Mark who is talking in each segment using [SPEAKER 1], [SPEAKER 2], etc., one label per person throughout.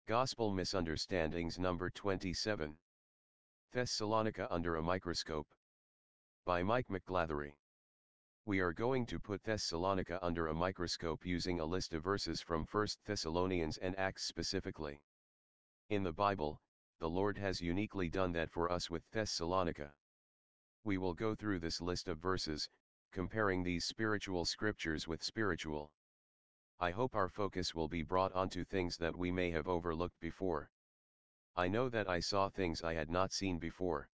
[SPEAKER 1] Gospel Misunderstandings number 27. Thessalonica Under a Microscope. By Mike McGlathery. We are going to put Thessalonica under a microscope using a list of verses from 1 Thessalonians and Acts specifically. In the Bible, the Lord has uniquely done that for us with Thessalonica. We will go through this list of verses, comparing these spiritual scriptures with spiritual. I hope our focus will be brought onto things that we may have overlooked before. I know that I saw things I had not seen before.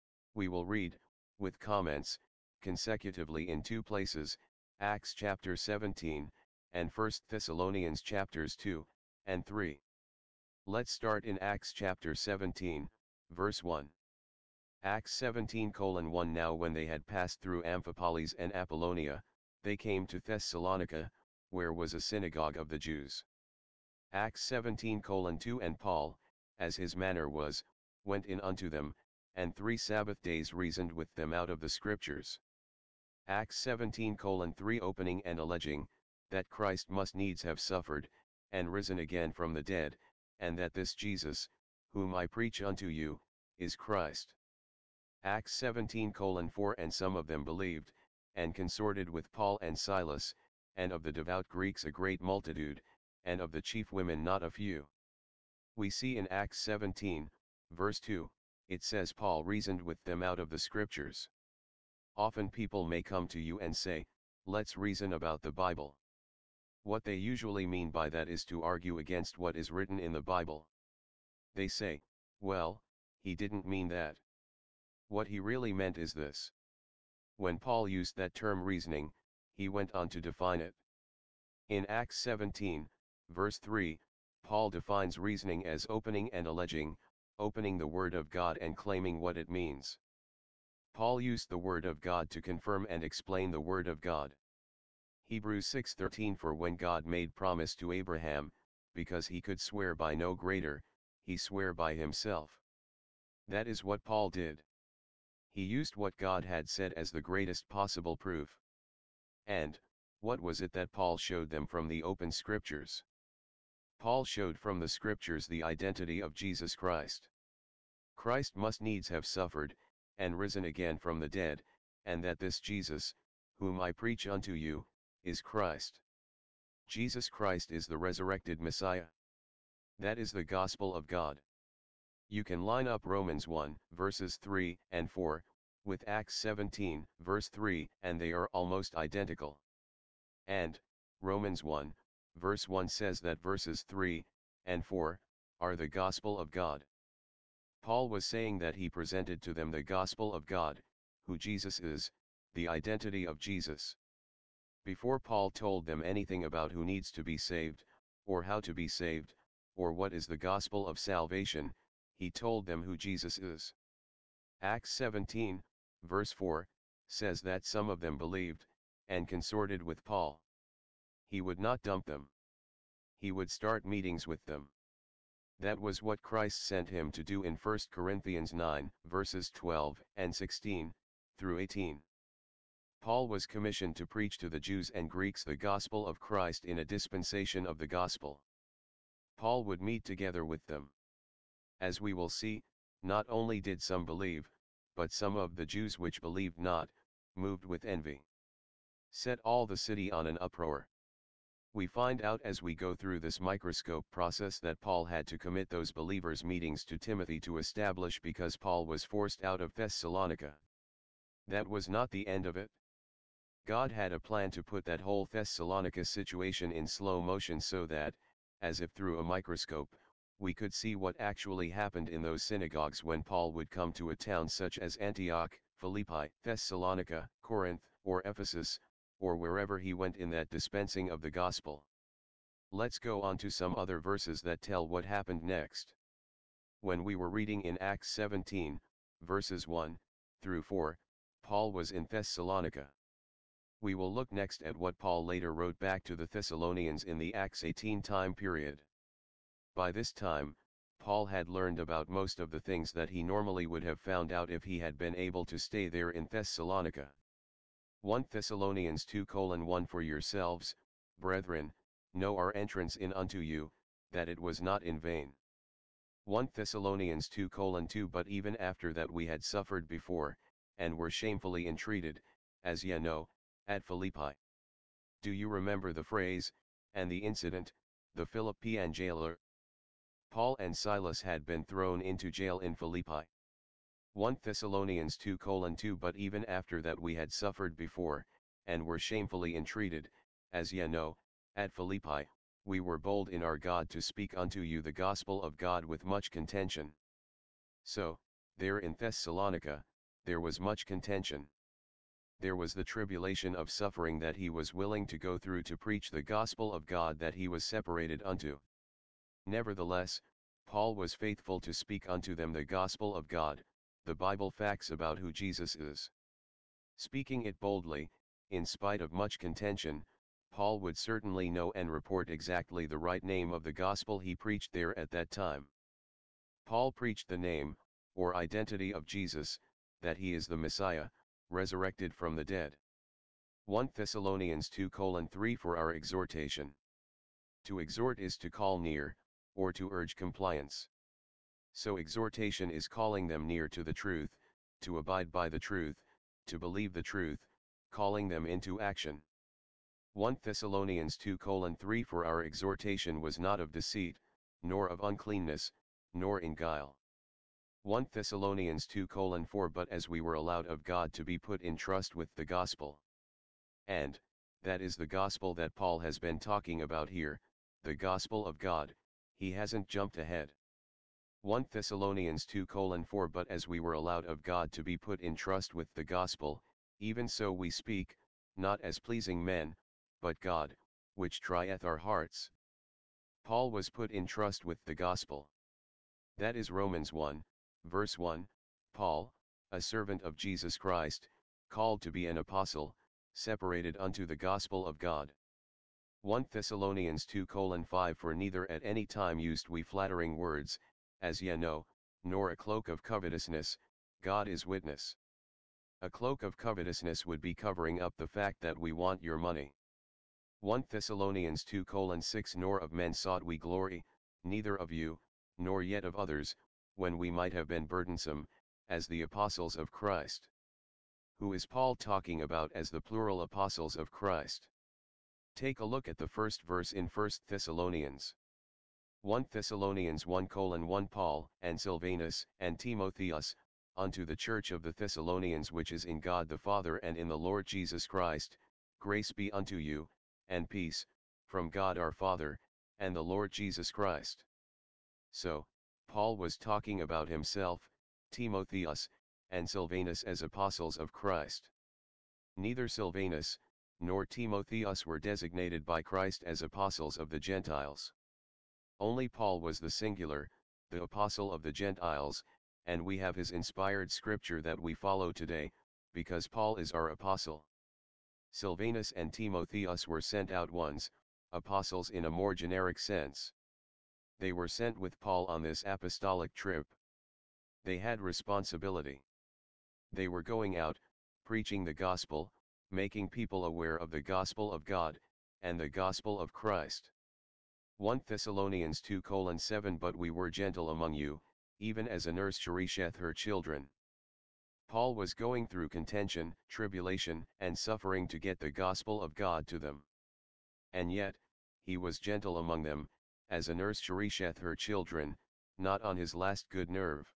[SPEAKER 1] We will read, with comments, consecutively in two places, Acts chapter 17, and 1 Thessalonians chapters 2 and 3. Let's start in Acts chapter 17, verse 1. Acts 17:1 Now when they had passed through Amphipolis and Apollonia, they came to Thessalonica, where was a synagogue of the Jews. Acts 17:2 And Paul, as his manner was, went in unto them, and 3 Sabbath days reasoned with them out of the Scriptures. Acts 17:3 Opening and alleging, that Christ must needs have suffered, and risen again from the dead, and that this Jesus, whom I preach unto you, is Christ. Acts 17:4 And some of them believed, and consorted with Paul and Silas, and of the devout Greeks a great multitude, and of the chief women not a few. We see in Acts 17, verse 2, it says Paul reasoned with them out of the Scriptures. Often people may come to you and say, let's reason about the Bible. What they usually mean by that is to argue against what is written in the Bible. They say, well, he didn't mean that. What he really meant is this. When Paul used that term reasoning, he went on to define it. In Acts 17, verse 3, Paul defines reasoning as opening and alleging, opening the Word of God and claiming what it means. Paul used the Word of God to confirm and explain the Word of God. Hebrews 6:13 For when God made promise to Abraham, because he could swear by no greater, he sware by himself. That is what Paul did. He used what God had said as the greatest possible proof. And, what was it that Paul showed them from the open Scriptures? Paul showed from the Scriptures the identity of Jesus Christ. Christ must needs have suffered, and risen again from the dead, and that this Jesus, whom I preach unto you, is Christ. Jesus Christ is the resurrected Messiah. That is the gospel of God. You can line up Romans 1, verses 3 and 4, with Acts 17, verse 3, and they are almost identical. And, Romans 1, verse 1 says that verses 3 and 4 are the gospel of God. Paul was saying that he presented to them the gospel of God, who Jesus is, the identity of Jesus. Before Paul told them anything about who needs to be saved, or how to be saved, or what is the gospel of salvation, he told them who Jesus is. Acts 17, verse 4, says that some of them believed, and consorted with Paul. He would not dump them. He would start meetings with them. That was what Christ sent him to do in 1 Corinthians 9, verses 12 and 16, through 18. Paul was commissioned to preach to the Jews and Greeks the gospel of Christ in a dispensation of the gospel. Paul would meet together with them. As we will see, not only did some believe, but some of the Jews which believed not, moved with envy, set all the city on an uproar. We find out as we go through this microscope process that Paul had to commit those believers' meetings to Timothy to establish because Paul was forced out of Thessalonica. That was not the end of it. God had a plan to put that whole Thessalonica situation in slow motion so that, as if through a microscope, we could see what actually happened in those synagogues when Paul would come to a town such as Antioch, Philippi, Thessalonica, Corinth, or Ephesus, or wherever he went in that dispensing of the gospel. Let's go on to some other verses that tell what happened next. When we were reading in Acts 17, verses 1 through 4, Paul was in Thessalonica. We will look next at what Paul later wrote back to the Thessalonians in the Acts 18 time period. By this time, Paul had learned about most of the things that he normally would have found out if he had been able to stay there in Thessalonica. 1 Thessalonians 2:1 For yourselves, brethren, know our entrance in unto you, that it was not in vain. 1 Thessalonians 2:2 But even after that we had suffered before, and were shamefully entreated, as ye know, at Philippi. Do you remember the phrase, and the incident, the Philippian jailer? Paul and Silas had been thrown into jail in Philippi. 1 Thessalonians 2:2 But even after that we had suffered before, and were shamefully entreated, as ye know, at Philippi, we were bold in our God to speak unto you the gospel of God with much contention. So, there in Thessalonica, there was much contention. There was the tribulation of suffering that he was willing to go through to preach the gospel of God that he was separated unto. Nevertheless, Paul was faithful to speak unto them the gospel of God, the Bible facts about who Jesus is. Speaking it boldly, in spite of much contention, Paul would certainly know and report exactly the right name of the gospel he preached there at that time. Paul preached the name, or identity of Jesus, that he is the Messiah, resurrected from the dead. 1 Thessalonians 2:3 For our exhortation. To exhort is to call near, or to urge compliance. So exhortation is calling them near to the truth, to abide by the truth, to believe the truth, calling them into action. 1 Thessalonians 2:3 For our exhortation was not of deceit, nor of uncleanness, nor in guile. 1 Thessalonians 2:4 But as we were allowed of God to be put in trust with the gospel. And, that is the gospel that Paul has been talking about here, the gospel of God, he hasn't jumped ahead. 1 Thessalonians 2:4 But as we were allowed of God to be put in trust with the gospel, even so we speak, not as pleasing men, but God, which trieth our hearts. Paul was put in trust with the gospel. That is Romans 1, verse 1, Paul, a servant of Jesus Christ, called to be an apostle, separated unto the gospel of God. 1 Thessalonians 2:5 For neither at any time used we flattering words, as ye know, nor a cloak of covetousness, God is witness. A cloak of covetousness would be covering up the fact that we want your money. 1 Thessalonians 2:6 Nor of men sought we glory, neither of you, nor yet of others, when we might have been burdensome, as the apostles of Christ. Who is Paul talking about as the plural apostles of Christ? Take a look at the first verse in 1 Thessalonians. 1 Thessalonians 1:1 Paul, and Silvanus, and Timotheus, unto the church of the Thessalonians which is in God the Father and in the Lord Jesus Christ, grace be unto you, and peace, from God our Father, and the Lord Jesus Christ. So, Paul was talking about himself, Timotheus, and Silvanus as apostles of Christ. Neither Silvanus, nor Timotheus were designated by Christ as apostles of the Gentiles. Only Paul was the singular, the apostle of the Gentiles, and we have his inspired scripture that we follow today, because Paul is our apostle. Silvanus and Timotheus were sent out ones, apostles in a more generic sense. They were sent with Paul on this apostolic trip. They had responsibility. They were going out, preaching the gospel, making people aware of the gospel of God, and the gospel of Christ. 1 Thessalonians 2:7 But we were gentle among you, even as a nurse cherisheth her children. Paul was going through contention, tribulation, and suffering to get the gospel of God to them. And yet, he was gentle among them, as a nurse cherisheth her children, not on his last good nerve.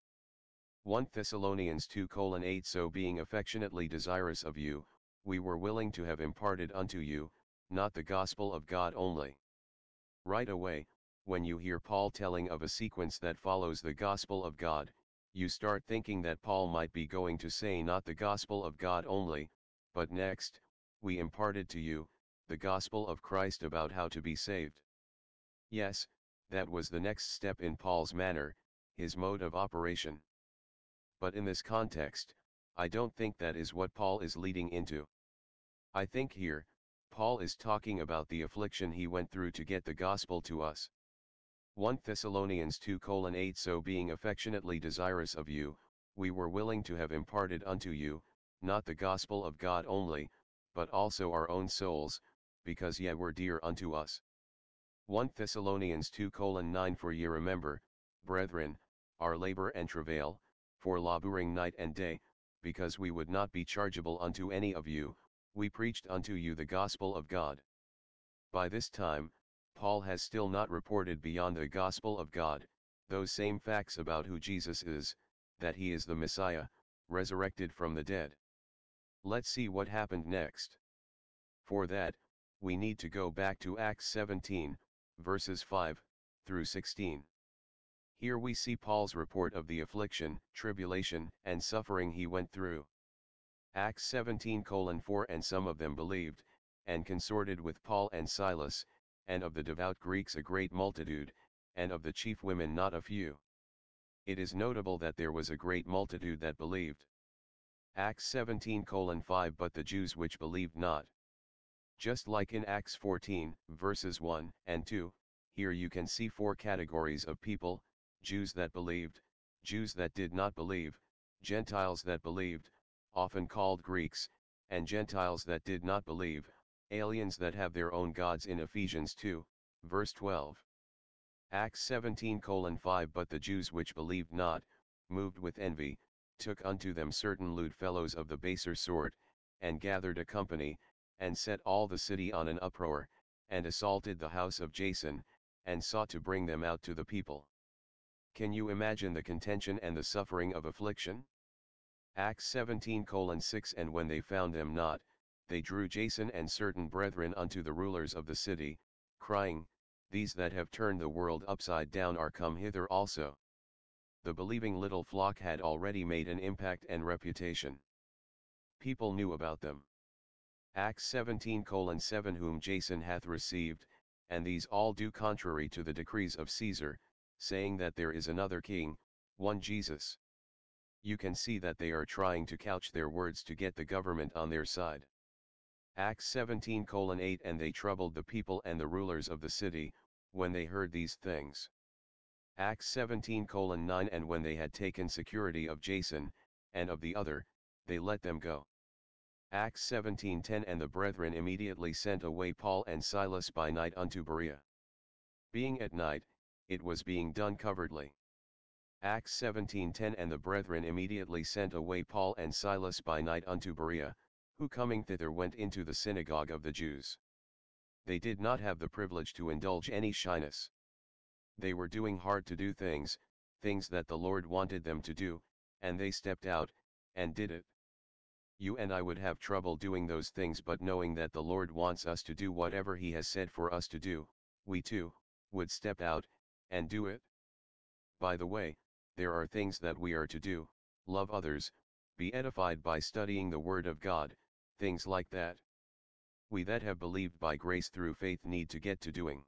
[SPEAKER 1] 1 Thessalonians 2:8 So being affectionately desirous of you, we were willing to have imparted unto you, not the gospel of God only. Right away, when you hear Paul telling of a sequence that follows the gospel of God, you start thinking that Paul might be going to say not the gospel of God only, but next, we imparted to you, the gospel of Christ about how to be saved. Yes, that was the next step in Paul's manner, his mode of operation. But in this context, I don't think that is what Paul is leading into. I think here, Paul is talking about the affliction he went through to get the gospel to us. 1 Thessalonians 2:8 So being affectionately desirous of you, we were willing to have imparted unto you, not the gospel of God only, but also our own souls, because ye were dear unto us. 1 Thessalonians 2:9 For ye remember, brethren, our labor and travail, for laboring night and day, because we would not be chargeable unto any of you, we preached unto you the gospel of God. By this time, Paul has still not reported beyond the gospel of God, those same facts about who Jesus is, that he is the Messiah, resurrected from the dead. Let's see what happened next. For that, we need to go back to Acts 17, verses 5 through 16. Here we see Paul's report of the affliction, tribulation, and suffering he went through. Acts 17:4 And some of them believed, and consorted with Paul and Silas, and of the devout Greeks a great multitude, and of the chief women not a few. It is notable that there was a great multitude that believed. Acts 17:5 But the Jews which believed not. Just like in Acts 14, verses 1 and 2, here you can see four categories of people: Jews that believed, Jews that did not believe, Gentiles that believed, often called Greeks, and Gentiles that did not believe, aliens that have their own gods in Ephesians 2, verse 12. Acts 17:5 But the Jews which believed not, moved with envy, took unto them certain lewd fellows of the baser sort, and gathered a company, and set all the city on an uproar, and assaulted the house of Jason, and sought to bring them out to the people. Can you imagine the contention and the suffering of affliction? Acts 17:6 And when they found them not, they drew Jason and certain brethren unto the rulers of the city, crying, These that have turned the world upside down are come hither also. The believing little flock had already made an impact and reputation. People knew about them. Acts 17:7 Whom Jason hath received, and these all do contrary to the decrees of Caesar, saying that there is another king, one Jesus. You can see that they are trying to couch their words to get the government on their side. Acts 17:8 And they troubled the people and the rulers of the city, when they heard these things. Acts 17:9 And when they had taken security of Jason, and of the other, they let them go. Acts 17:10 And the brethren immediately sent away Paul and Silas by night unto Berea. Being at night, it was being done covertly. Acts 17:10 And the brethren immediately sent away Paul and Silas by night unto Berea, who coming thither went into the synagogue of the Jews. They did not have the privilege to indulge any shyness. They were doing hard to do things, things that the Lord wanted them to do, and they stepped out, and did it. You and I would have trouble doing those things, but knowing that the Lord wants us to do whatever He has said for us to do, we too, would step out, and do it. By the way, there are things that we are to do: love others, be edified by studying the Word of God, things like that. We that have believed by grace through faith need to get to doing.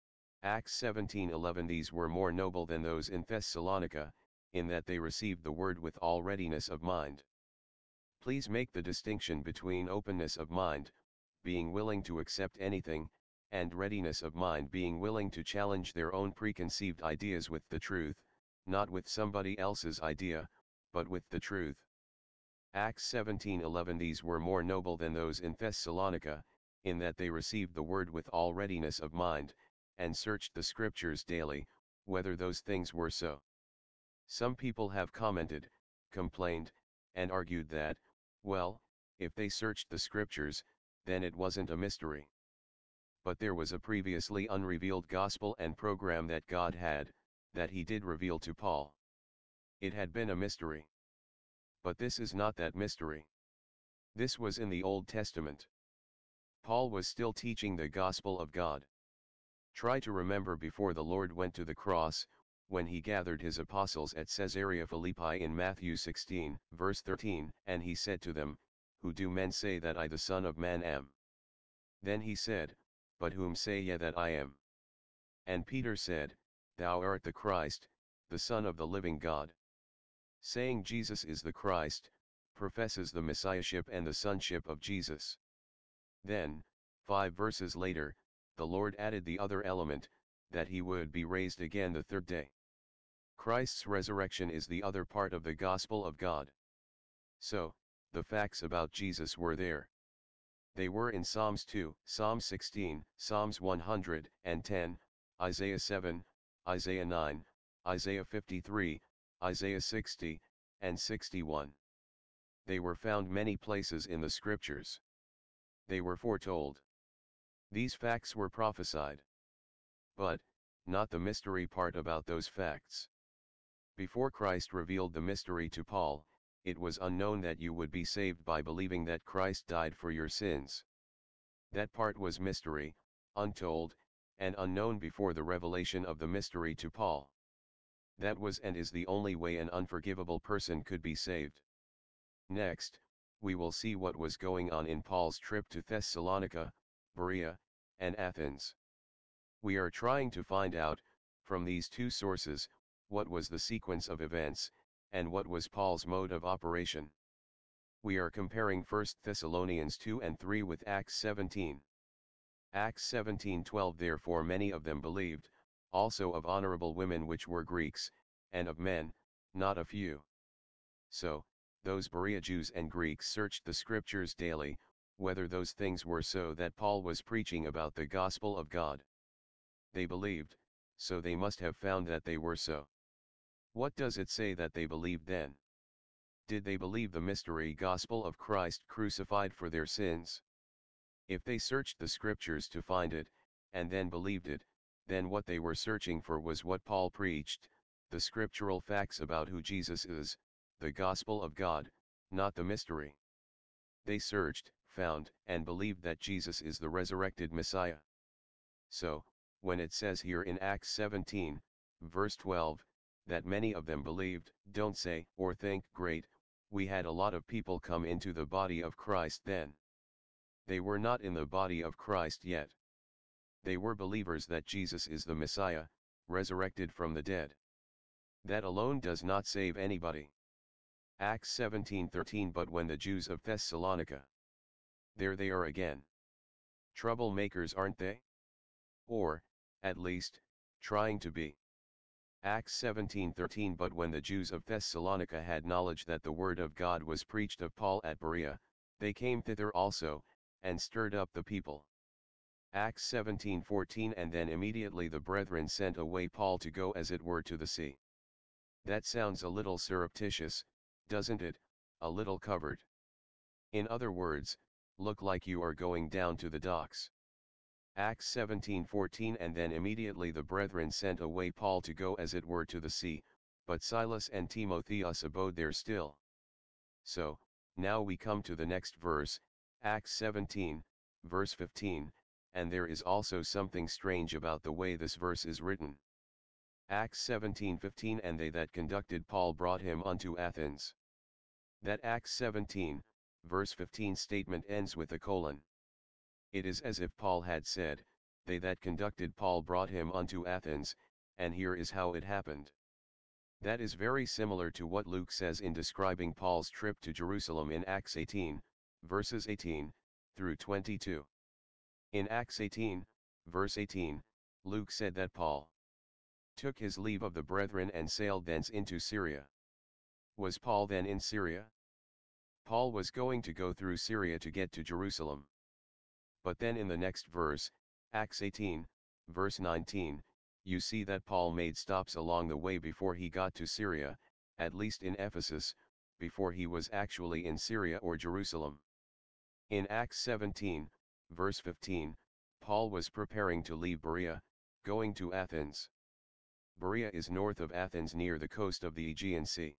[SPEAKER 1] Acts 17:11 These were more noble than those in Thessalonica, in that they received the word with all readiness of mind. Please make the distinction between openness of mind, being willing to accept anything, and readiness of mind, being willing to challenge their own preconceived ideas with the truth, not with somebody else's idea, but with the truth. Acts 17:11 These were more noble than those in Thessalonica, in that they received the word with all readiness of mind, and searched the scriptures daily, whether those things were so. Some people have commented, complained, and argued that, well, if they searched the scriptures, then it wasn't a mystery. But there was a previously unrevealed gospel and program that God had, that He did reveal to Paul. It had been a mystery. But this is not that mystery. This was in the Old Testament. Paul was still teaching the gospel of God. Try to remember before the Lord went to the cross, when He gathered His apostles at Caesarea Philippi in Matthew 16, verse 13, and He said to them, Who do men say that I the Son of Man am? Then He said, But whom say ye that I am? And Peter said, Thou art the Christ, the Son of the living God. Saying Jesus is the Christ, professes the Messiahship and the sonship of Jesus. Then, 5 verses later, the Lord added the other element, that He would be raised again the third day. Christ's resurrection is the other part of the gospel of God. So, the facts about Jesus were there. They were in Psalms 2, Psalm 16, Psalms 110, Isaiah 7, Isaiah 9, Isaiah 53, Isaiah 60, and 61. They were found many places in the scriptures. They were foretold. These facts were prophesied. But, not the mystery part about those facts. Before Christ revealed the mystery to Paul, it was unknown that you would be saved by believing that Christ died for your sins. That part was mystery, untold, and unknown before the revelation of the mystery to Paul. That was and is the only way an unforgivable person could be saved. Next, we will see what was going on in Paul's trip to Thessalonica, Berea, and Athens. We are trying to find out, from these two sources, what was the sequence of events, and what was Paul's mode of operation. We are comparing 1 Thessalonians 2 and 3 with Acts 17. Acts 17:12 Therefore many of them believed, also of honorable women which were Greeks, and of men, not a few. So, those Berea Jews and Greeks searched the scriptures daily, whether those things were so that Paul was preaching about the gospel of God. They believed, so they must have found that they were so. What does it say that they believed then? Did they believe the mystery gospel of Christ crucified for their sins? If they searched the scriptures to find it, and then believed it, then what they were searching for was what Paul preached, the scriptural facts about who Jesus is, the gospel of God, not the mystery. They searched, found, and believed that Jesus is the resurrected Messiah. So, when it says here in Acts 17, verse 12, that many of them believed, don't say or think, great, we had a lot of people come into the body of Christ then. They were not in the body of Christ yet. They were believers that Jesus is the Messiah, resurrected from the dead. That alone does not save anybody. Acts 17:13 But when the Jews of Thessalonica. There they are again. Troublemakers, aren't they? Or, at least, trying to be. Acts 17:13 But when the Jews of Thessalonica had knowledge that the word of God was preached of Paul at Berea, they came thither also, and stirred up the people. Acts 17:14 And then immediately the brethren sent away Paul to go as it were to the sea. That sounds a little surreptitious, doesn't it, a little covered? In other words, look like you are going down to the docks. Acts 17:14 And then immediately the brethren sent away Paul to go as it were to the sea, but Silas and Timotheus abode there still. So, now we come to the next verse, Acts 17, verse 15, and there is also something strange about the way this verse is written. Acts 17:15 And they that conducted Paul brought him unto Athens. That Acts 17, verse 15 statement ends with a colon. It is as if Paul had said, they that conducted Paul brought him unto Athens, and here is how it happened. That is very similar to what Luke says in describing Paul's trip to Jerusalem in Acts 18, verses 18, through 22. In Acts 18, verse 18, Luke said that Paul took his leave of the brethren and sailed thence into Syria. Was Paul then in Syria? Paul was going to go through Syria to get to Jerusalem. But then in the next verse, Acts 18, verse 19, you see that Paul made stops along the way before he got to Syria, at least in Ephesus, before he was actually in Syria or Jerusalem. In Acts 17, verse 15, Paul was preparing to leave Berea, going to Athens. Berea is north of Athens near the coast of the Aegean Sea.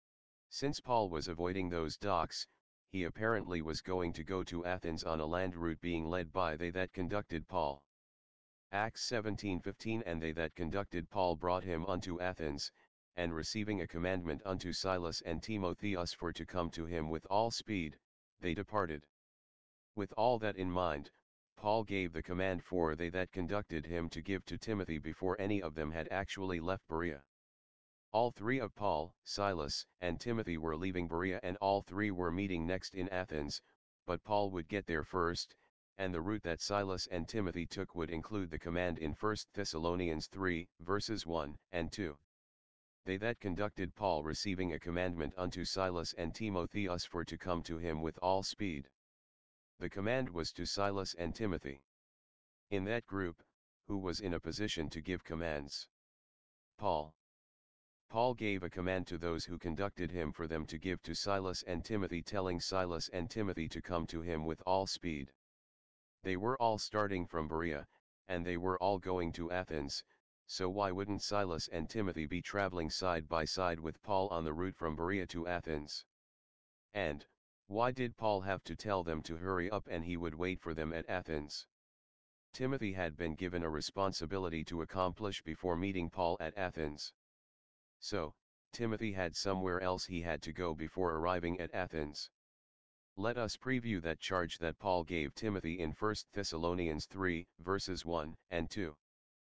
[SPEAKER 1] Since Paul was avoiding those docks, he apparently was going to go to Athens on a land route being led by they that conducted Paul. Acts 17:15 And they that conducted Paul brought him unto Athens, and receiving a commandment unto Silas and Timotheus for to come to him with all speed, they departed. With all that in mind, Paul gave the command for they that conducted him to give to Timothy before any of them had actually left Berea. All three of Paul, Silas, and Timothy were leaving Berea and all three were meeting next in Athens, but Paul would get there first, and the route that Silas and Timothy took would include the command in 1 Thessalonians 3, verses 1 and 2. They that conducted Paul receiving a commandment unto Silas and Timotheus for to come to him with all speed. The command was to Silas and Timothy. In that group, who was in a position to give commands? Paul. Paul gave a command to those who conducted him for them to give to Silas and Timothy, telling Silas and Timothy to come to him with all speed. They were all starting from Berea, and they were all going to Athens, so why wouldn't Silas and Timothy be traveling side by side with Paul on the route from Berea to Athens? And, why did Paul have to tell them to hurry up and he would wait for them at Athens? Timothy had been given a responsibility to accomplish before meeting Paul at Athens. So, Timothy had somewhere else he had to go before arriving at Athens. Let us preview that charge that Paul gave Timothy in 1 Thessalonians 3, verses 1 and 2.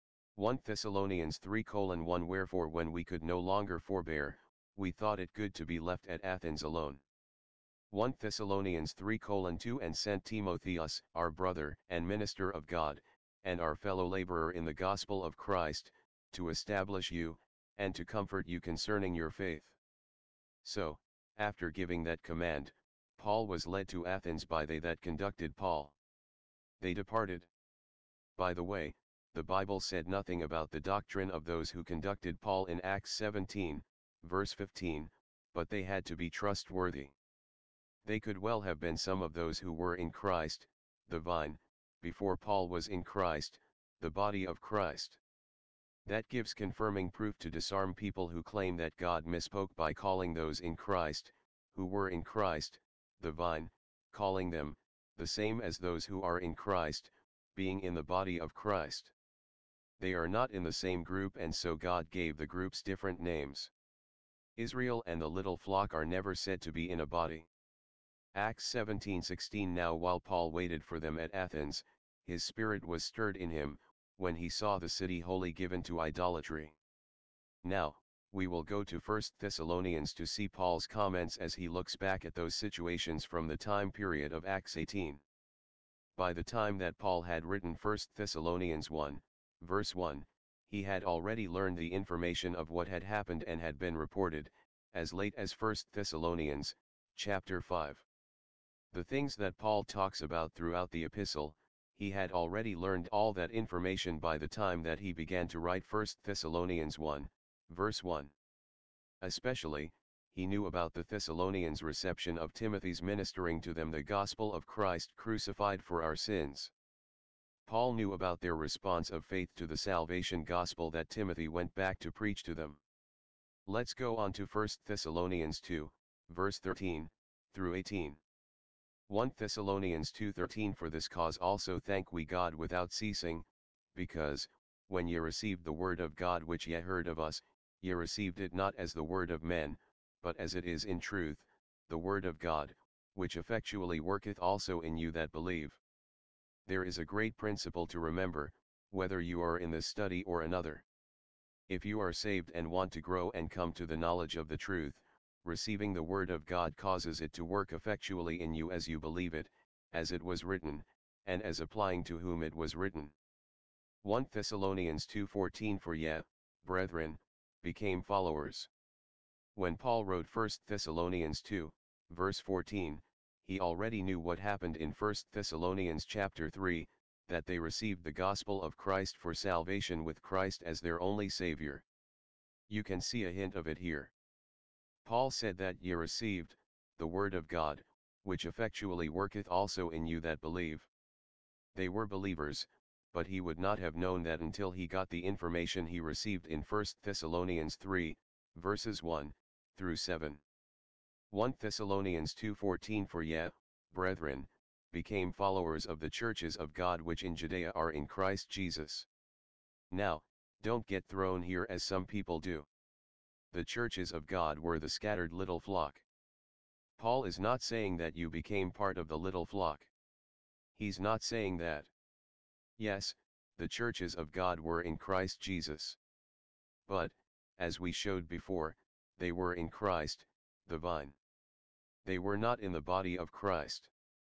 [SPEAKER 1] 1 Thessalonians 3:1 Wherefore when we could no longer forbear, we thought it good to be left at Athens alone. 1 Thessalonians 3:2 And sent Timotheus, our brother and minister of God, and our fellow laborer in the gospel of Christ, to establish you, and to comfort you concerning your faith. So, after giving that command, Paul was led to Athens by they that conducted Paul. They departed. By the way, the Bible said nothing about the doctrine of those who conducted Paul in Acts 17, verse 15, but they had to be trustworthy. They could well have been some of those who were in Christ, the vine, before Paul was in Christ, the body of Christ. That gives confirming proof to disarm people who claim that God misspoke by calling those in Christ, who were in Christ, the vine, calling them, the same as those who are in Christ, being in the body of Christ. They are not in the same group, and so God gave the groups different names. Israel and the little flock are never said to be in a body. Acts 17:16 Now while Paul waited for them at Athens, his spirit was stirred in him, when he saw the city wholly given to idolatry. Now, we will go to 1 Thessalonians to see Paul's comments as he looks back at those situations from the time period of Acts 18. By the time that Paul had written 1 Thessalonians 1, verse 1, he had already learned the information of what had happened and had been reported, as late as 1 Thessalonians, chapter 5. The things that Paul talks about throughout the epistle, he had already learned all that information by the time that he began to write 1 Thessalonians 1, verse 1. Especially, he knew about the Thessalonians' reception of Timothy's ministering to them the gospel of Christ crucified for our sins. Paul knew about their response of faith to the salvation gospel that Timothy went back to preach to them. Let's go on to 1 Thessalonians 2, verse 13, through 18. 1 Thessalonians 2:13 For this cause also thank we God without ceasing, because, when ye received the word of God which ye heard of us, ye received it not as the word of men, but as it is in truth, the word of God, which effectually worketh also in you that believe. There is a great principle to remember, whether you are in this study or another. If you are saved and want to grow and come to the knowledge of the truth, receiving the word of God causes it to work effectually in you as you believe it, as it was written, and as applying to whom it was written. 1 Thessalonians 2:14 For ye, brethren, became followers. When Paul wrote 1 Thessalonians 2, verse 14, he already knew what happened in 1 Thessalonians chapter 3, that they received the gospel of Christ for salvation with Christ as their only Savior. You can see a hint of it here. Paul said that ye received, the word of God, which effectually worketh also in you that believe. They were believers, but he would not have known that until he got the information he received in 1 Thessalonians 3, verses 1, through 7. 1 Thessalonians 2:14 For ye, brethren, became followers of the churches of God which in Judea are in Christ Jesus. Now, don't get thrown here as some people do. The churches of God were the scattered little flock. Paul is not saying that you became part of the little flock. He's not saying that. Yes, the churches of God were in Christ Jesus. But, as we showed before, they were in Christ, the vine. They were not in the body of Christ.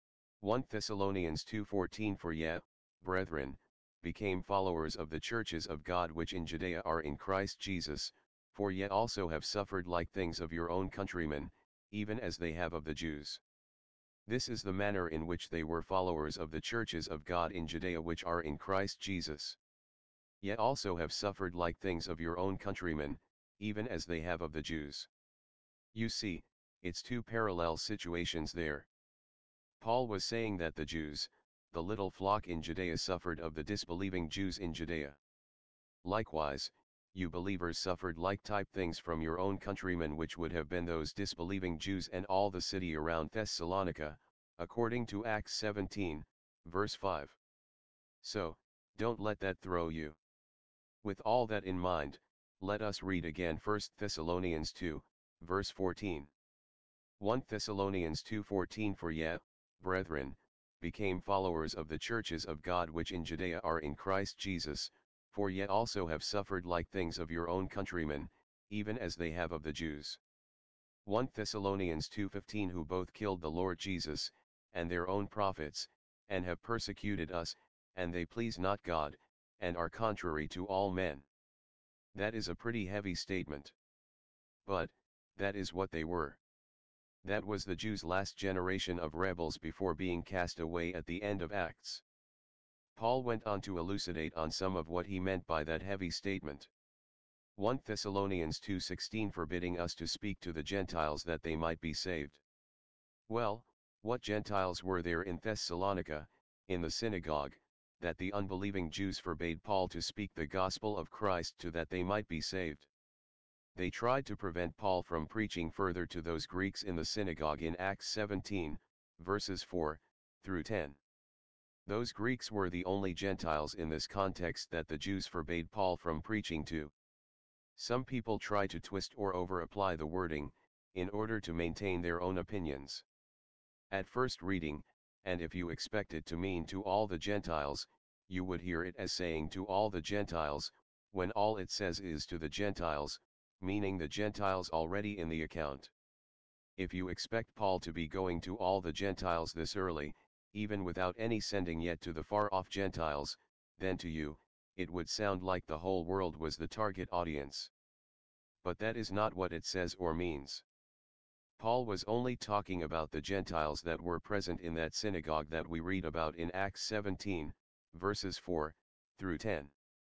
[SPEAKER 1] 1 Thessalonians 2:14 For ye, brethren, became followers of the churches of God which in Judea are in Christ Jesus, for ye also have suffered like things of your own countrymen, even as they have of the Jews. This is the manner in which they were followers of the churches of God in Judea which are in Christ Jesus. Yet also have suffered like things of your own countrymen, even as they have of the Jews. You see, it's two parallel situations there. Paul was saying that the Jews, the little flock in Judea, suffered of the disbelieving Jews in Judea. Likewise, you believers suffered like type things from your own countrymen, which would have been those disbelieving Jews and all the city around Thessalonica, according to Acts 17, verse 5. So, don't let that throw you. With all that in mind, let us read again 1 Thessalonians 2, verse 14. 1 Thessalonians 2:14 For ye, brethren, became followers of the churches of God which in Judea are in Christ Jesus, for ye also have suffered like things of your own countrymen, even as they have of the Jews. 1 Thessalonians 2:15 Who both killed the Lord Jesus, and their own prophets, and have persecuted us, and they please not God, and are contrary to all men. That is a pretty heavy statement. But, that is what they were. That was the Jews' last generation of rebels before being cast away at the end of Acts. Paul went on to elucidate on some of what he meant by that heavy statement. 1 Thessalonians 2:16 Forbidding us to speak to the Gentiles that they might be saved. Well, what Gentiles were there in Thessalonica, in the synagogue, that the unbelieving Jews forbade Paul to speak the gospel of Christ to that they might be saved? They tried to prevent Paul from preaching further to those Greeks in the synagogue in Acts 17, verses 4 through 10. Those Greeks were the only Gentiles in this context that the Jews forbade Paul from preaching to. Some people try to twist or over-apply the wording, in order to maintain their own opinions. At first reading, and if you expect it to mean to all the Gentiles, you would hear it as saying to all the Gentiles, when all it says is to the Gentiles, meaning the Gentiles already in the account. If you expect Paul to be going to all the Gentiles this early, even without any sending yet to the far-off Gentiles, then to you, it would sound like the whole world was the target audience. But that is not what it says or means. Paul was only talking about the Gentiles that were present in that synagogue that we read about in Acts 17, verses 4 through 10.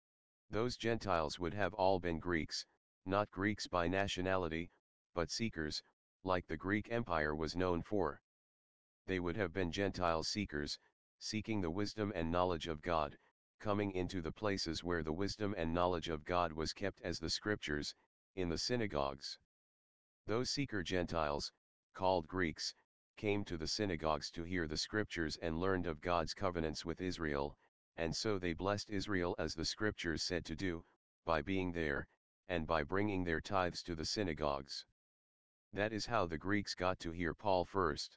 [SPEAKER 1] Those Gentiles would have all been Greeks, not Greeks by nationality, but seekers, like the Greek Empire was known for. They would have been Gentile seekers, seeking the wisdom and knowledge of God, coming into the places where the wisdom and knowledge of God was kept as the scriptures, in the synagogues. Those seeker Gentiles, called Greeks, came to the synagogues to hear the scriptures and learned of God's covenants with Israel, and so they blessed Israel as the scriptures said to do, by being there, and by bringing their tithes to the synagogues. That is how the Greeks got to hear Paul first.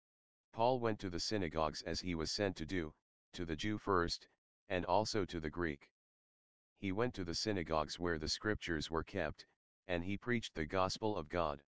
[SPEAKER 1] Paul went to the synagogues as he was sent to do, to the Jew first, and also to the Greek. He went to the synagogues where the scriptures were kept, and he preached the gospel of God.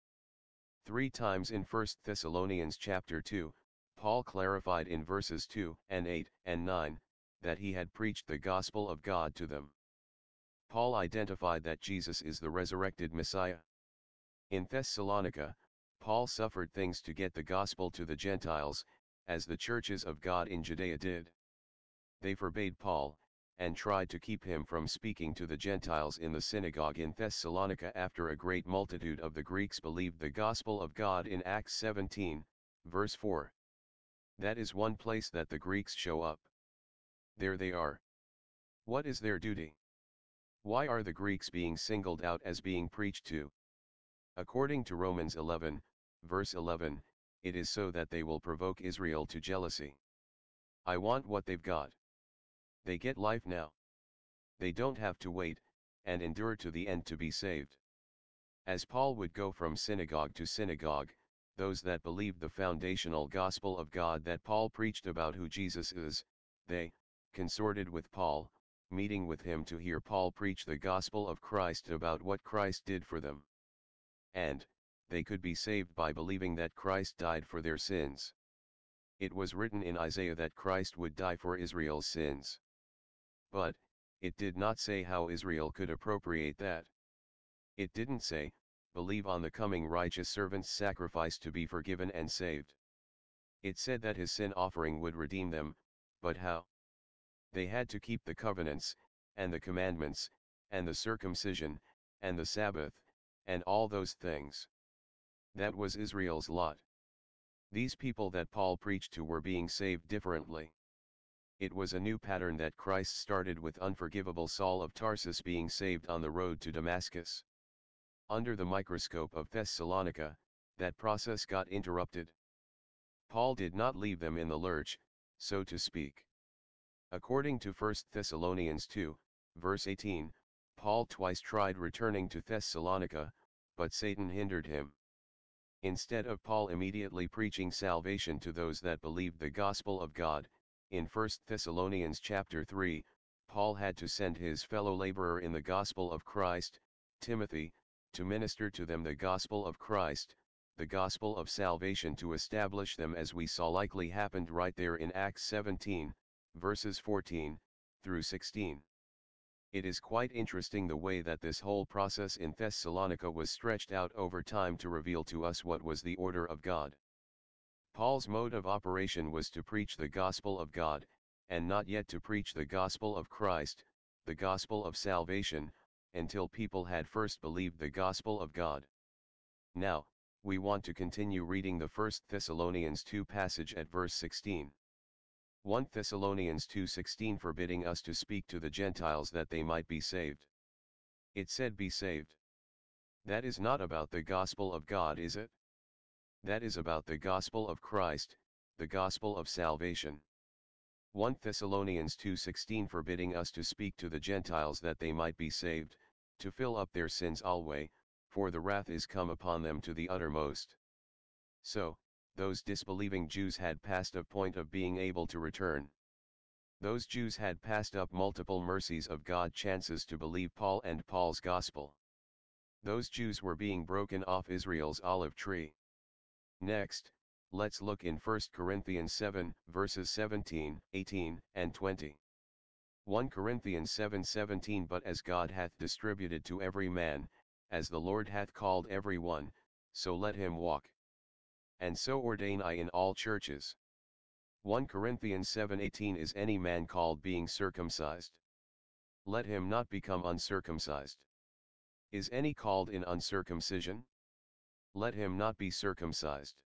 [SPEAKER 1] 3 times in 1 Thessalonians chapter 2, Paul clarified in verses 2 and 8 and 9, that he had preached the gospel of God to them. Paul identified that Jesus is the resurrected Messiah. In Thessalonica, Paul suffered things to get the gospel to the Gentiles, as the churches of God in Judea did. They forbade Paul, and tried to keep him from speaking to the Gentiles in the synagogue in Thessalonica after a great multitude of the Greeks believed the gospel of God in Acts 17, verse 4. That is one place that the Greeks show up. There they are. What is their duty? Why are the Greeks being singled out as being preached to? According to Romans 11, verse 11, it is so that they will provoke Israel to jealousy. I want what they've got. They get life now. They don't have to wait, and endure to the end to be saved. As Paul would go from synagogue to synagogue, those that believed the foundational gospel of God that Paul preached about who Jesus is, they consorted with Paul, meeting with him to hear Paul preach the gospel of Christ about what Christ did for them. And, they could be saved by believing that Christ died for their sins. It was written in Isaiah that Christ would die for Israel's sins. But, it did not say how Israel could appropriate that. It didn't say, believe on the coming righteous servant's sacrifice to be forgiven and saved. It said that his sin offering would redeem them, but how? They had to keep the covenants, and the commandments, and the circumcision, and the Sabbath, and all those things. That was Israel's lot. These people that Paul preached to were being saved differently. It was a new pattern that Christ started with unforgivable Saul of Tarsus being saved on the road to Damascus. Under the microscope of Thessalonica, that process got interrupted. Paul did not leave them in the lurch, so to speak. According to 1 Thessalonians 2, verse 18, Paul twice tried returning to Thessalonica, but Satan hindered him. Instead of Paul immediately preaching salvation to those that believed the gospel of God, in 1 Thessalonians chapter 3, Paul had to send his fellow laborer in the gospel of Christ, Timothy, to minister to them the gospel of Christ, the gospel of salvation, to establish them, as we saw likely happened right there in Acts 17, verses 14 through 16. It is quite interesting the way that this whole process in Thessalonica was stretched out over time to reveal to us what was the order of God. Paul's mode of operation was to preach the gospel of God, and not yet to preach the gospel of Christ, the gospel of salvation, until people had first believed the gospel of God. Now, we want to continue reading the 1 Thessalonians 2 passage at verse 16. 1 Thessalonians 2:16 forbidding us to speak to the Gentiles that they might be saved. It said be saved. That is not about the gospel of God, is it? That is about the gospel of Christ, the gospel of salvation. 1 Thessalonians 2:16 forbidding us to speak to the Gentiles that they might be saved, to fill up their sins alway, for the wrath is come upon them to the uttermost. So, those disbelieving Jews had passed a point of being able to return. Those Jews had passed up multiple mercies of God chances to believe Paul and Paul's gospel. Those Jews were being broken off Israel's olive tree. Next, let's look in 1 Corinthians 7, verses 17, 18, and 20. 1 Corinthians 7:17 But as God hath distributed to every man, as the Lord hath called every one, so let him walk. And so ordain I in all churches. 1 Corinthians 7:18 Is any man called being circumcised? Let him not become uncircumcised. Is any called in uncircumcision? Let him not be circumcised.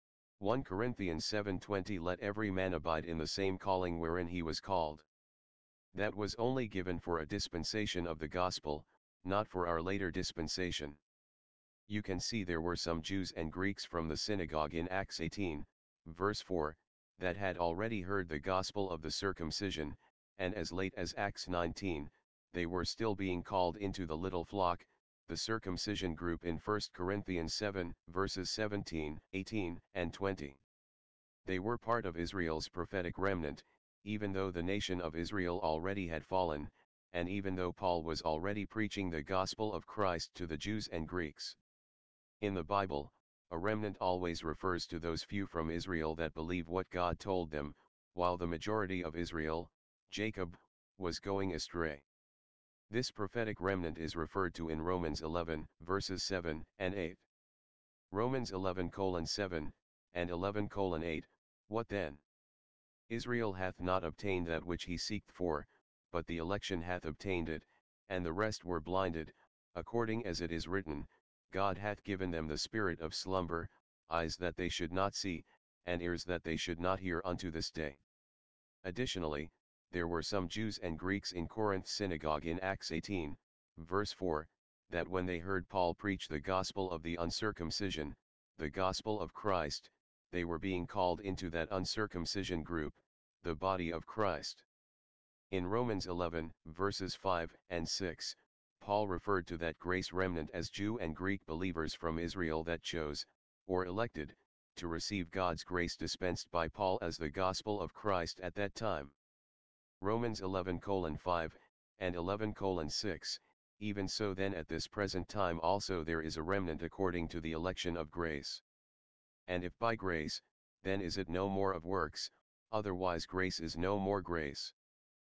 [SPEAKER 1] 1 Corinthians 7:20 Let every man abide in the same calling wherein he was called. That was only given for a dispensation of the gospel, not for our later dispensation. You can see there were some Jews and Greeks from the synagogue in Acts 18, verse 4, that had already heard the gospel of the circumcision, and as late as Acts 19, they were still being called into the little flock, the circumcision group in 1 Corinthians 7, verses 17, 18, and 20. They were part of Israel's prophetic remnant, even though the nation of Israel already had fallen, and even though Paul was already preaching the gospel of Christ to the Jews and Greeks. In the Bible, a remnant always refers to those few from Israel that believe what God told them, while the majority of Israel, Jacob, was going astray. This prophetic remnant is referred to in Romans 11, verses 7 and 8. Romans 11:7, and 11:8, What then? Israel hath not obtained that which he seeked for, but the election hath obtained it, and the rest were blinded, according as it is written, God hath given them the spirit of slumber, eyes that they should not see, and ears that they should not hear unto this day. Additionally, there were some Jews and Greeks in Corinth's synagogue in Acts 18, verse 4, that when they heard Paul preach the gospel of the uncircumcision, the gospel of Christ, they were being called into that uncircumcision group, the body of Christ. In Romans 11, verses 5 and 6, Paul referred to that grace remnant as Jew and Greek believers from Israel that chose, or elected, to receive God's grace dispensed by Paul as the gospel of Christ at that time. Romans 11:5, and 11:6, Even so then at this present time also there is a remnant according to the election of grace. And if by grace, then is it no more of works, otherwise grace is no more grace.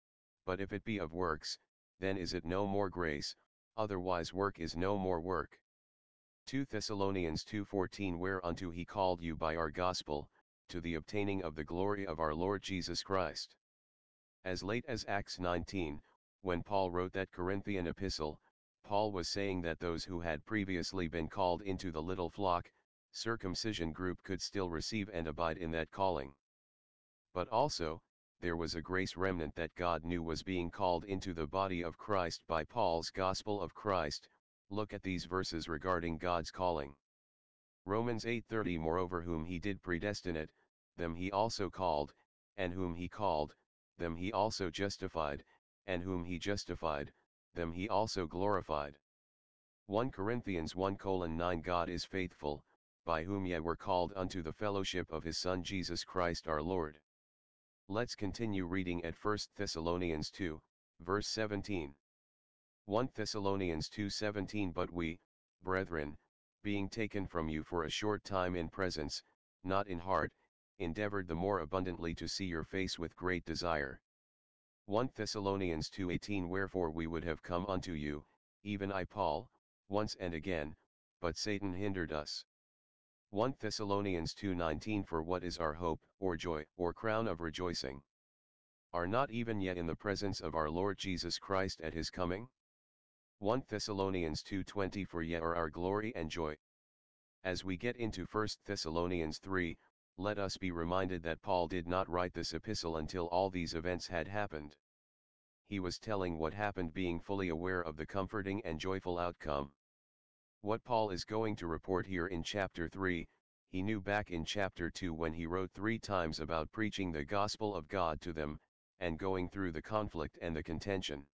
[SPEAKER 1] But if it be of works, then is it no more grace, otherwise work is no more work. 2 Thessalonians 2:14 Whereunto he called you by our gospel, to the obtaining of the glory of our Lord Jesus Christ. As late as Acts 19, when Paul wrote that Corinthian epistle, Paul was saying that those who had previously been called into the little flock, circumcision group could still receive and abide in that calling. But also, there was a grace remnant that God knew was being called into the body of Christ by Paul's gospel of Christ. Look at these verses regarding God's calling. Romans 8:30 Moreover whom he did predestinate, them he also called, and whom he called, them he also justified, and whom he justified, them he also glorified. 1 Corinthians 1:9 God is faithful, by whom ye were called unto the fellowship of his Son Jesus Christ our Lord. Let's continue reading at 1 Thessalonians 2, verse 17. 1 Thessalonians 2:17 But we, brethren, being taken from you for a short time in presence, not in heart, endeavored the more abundantly to see your face with great desire. 1 Thessalonians 2:18 Wherefore we would have come unto you, even I Paul, once and again, but Satan hindered us. 1 Thessalonians 2:19 For what is our hope, or joy, or crown of rejoicing? Are not even yet in the presence of our Lord Jesus Christ at his coming? 1 Thessalonians 2:20 For ye are our glory and joy. As we get into 1 Thessalonians 3, let us be reminded that Paul did not write this epistle until all these events had happened. He was telling what happened being fully aware of the comforting and joyful outcome. What Paul is going to report here in chapter 3, he knew back in chapter 2 when he wrote 3 times about preaching the gospel of God to them, and going through the conflict and the contention.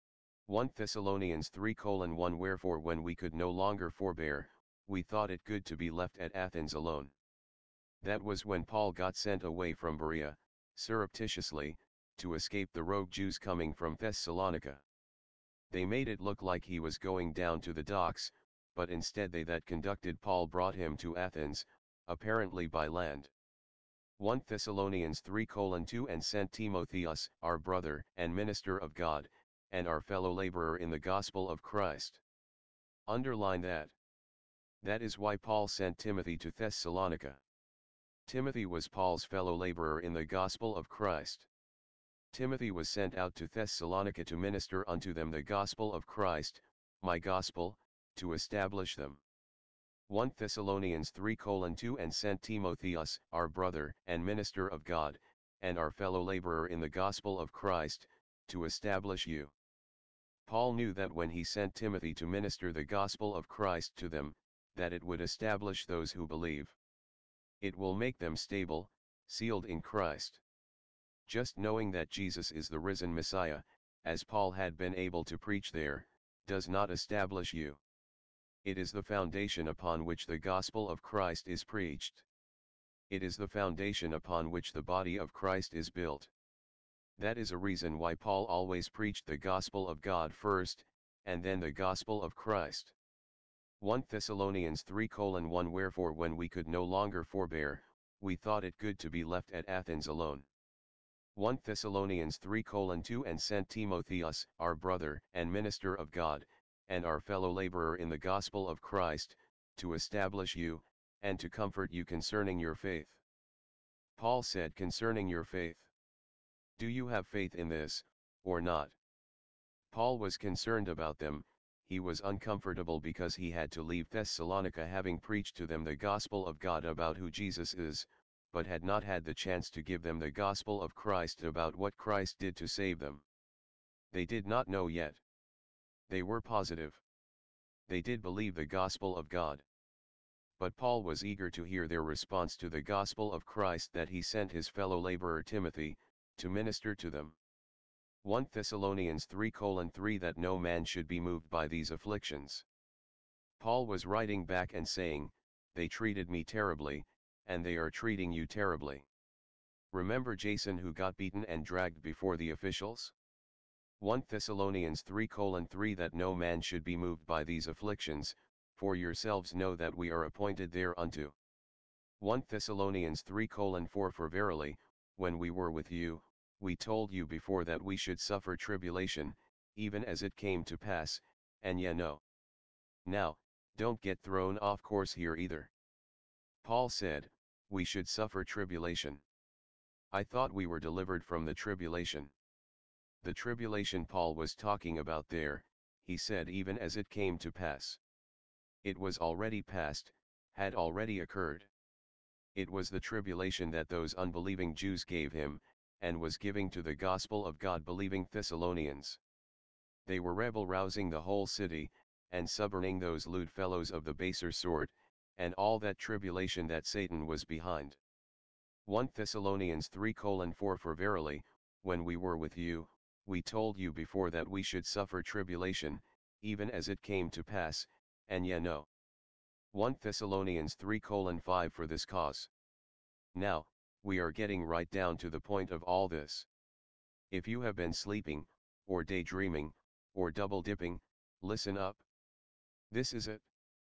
[SPEAKER 1] 1 Thessalonians 3:1 Wherefore when we could no longer forbear, we thought it good to be left at Athens alone. That was when Paul got sent away from Berea, surreptitiously, to escape the rogue Jews coming from Thessalonica. They made it look like he was going down to the docks, but instead they that conducted Paul brought him to Athens, apparently by land. 1 Thessalonians 3:2 And sent Timotheus, our brother and minister of God, and our fellow laborer in the gospel of Christ. Underline that. That is why Paul sent Timothy to Thessalonica. Timothy was Paul's fellow laborer in the gospel of Christ. Timothy was sent out to Thessalonica to minister unto them the gospel of Christ, my gospel, to establish them. 1 Thessalonians 3:2 And sent Timotheus, our brother and minister of God, and our fellow laborer in the gospel of Christ, to establish you. Paul knew that when he sent Timothy to minister the gospel of Christ to them, that it would establish those who believe. It will make them stable, sealed in Christ. Just knowing that Jesus is the risen Messiah, as Paul had been able to preach there, does not establish you. It is the foundation upon which the gospel of Christ is preached. It is the foundation upon which the body of Christ is built. That is a reason why Paul always preached the gospel of God first, and then the gospel of Christ. 1 Thessalonians 3:1 Wherefore when we could no longer forbear, we thought it good to be left at Athens alone. 1 Thessalonians 3:2 And sent Timotheus, our brother and minister of God, and our fellow laborer in the gospel of Christ, to establish you, and to comfort you concerning your faith. Paul said concerning your faith. Do you have faith in this, or not? Paul was concerned about them. He was uncomfortable because he had to leave Thessalonica having preached to them the gospel of God about who Jesus is, but had not had the chance to give them the gospel of Christ about what Christ did to save them. They did not know yet. They were positive. They did believe the gospel of God. But Paul was eager to hear their response to the gospel of Christ that he sent his fellow laborer Timothy, to minister to them. 1 Thessalonians 3:3 That no man should be moved by these afflictions. Paul was writing back and saying, they treated me terribly, and they are treating you terribly. Remember Jason who got beaten and dragged before the officials? 1 Thessalonians 3:3 That no man should be moved by these afflictions, for yourselves know that we are appointed thereunto. 1 Thessalonians 3:4 For verily, when we were with you, we told you before that we should suffer tribulation, even as it came to pass, and ye know. Now, don't get thrown off course here either. Paul said, we should suffer tribulation. I thought we were delivered from the tribulation. The tribulation Paul was talking about there, he said even as it came to pass. It was already past, had already occurred. It was the tribulation that those unbelieving Jews gave him, and was giving to the gospel of God believing Thessalonians. They were rebel-rousing the whole city, and suborning those lewd fellows of the baser sort, and all that tribulation that Satan was behind. 1 Thessalonians 3:4 For verily, when we were with you, we told you before that we should suffer tribulation, even as it came to pass, and ye know. 1 Thessalonians 3:5 For this cause. Now, we are getting right down to the point of all this. If you have been sleeping, or daydreaming, or double-dipping, listen up. This is it.